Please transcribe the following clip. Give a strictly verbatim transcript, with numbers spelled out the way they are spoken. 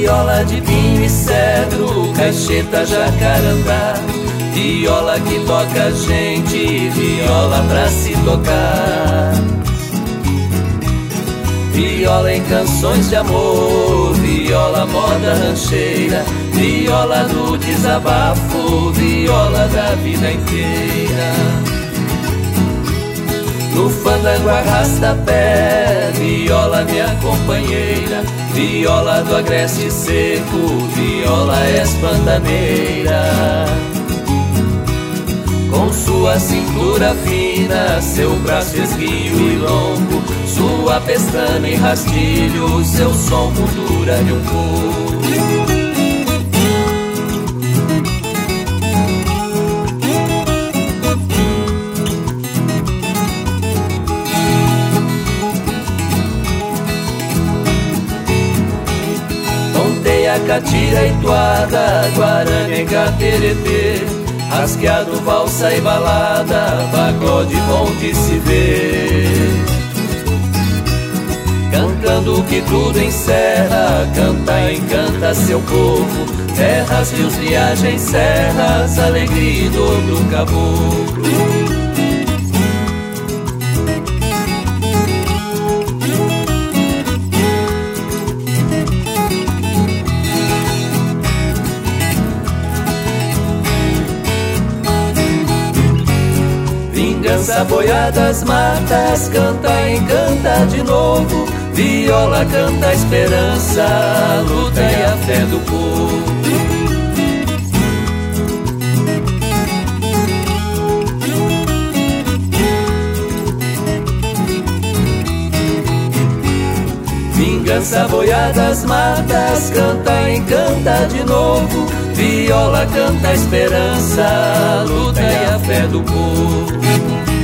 viola de vinho e cedro, caixeta, jacarandá, viola que toca a gente, viola pra se tocar. Viola em canções de amor, viola moda rancheira, viola do desabafo, viola da vida inteira. No fandango arrasta pé, viola minha companheira, viola do agreste seco, viola és pantaneira. Com sua cintura fina, seu braço esguio e longo, sua pestana e rastilho, seu som moldura de um povo. Tonteia, catira e toada, guaranega, teretê, rasqueado, valsa e balada, pagode bom de se ver. Cantando que tudo encerra, canta e encanta seu povo, terras, rios, viagens, serras, alegria e dor do caboclo. Vingança, boiadas, matas, canta, encanta de novo, viola canta a esperança, a luta e a fé do povo. Vingança, boiadas, matas, canta, encanta de novo, viola canta a esperança, a luta e a fé do povo.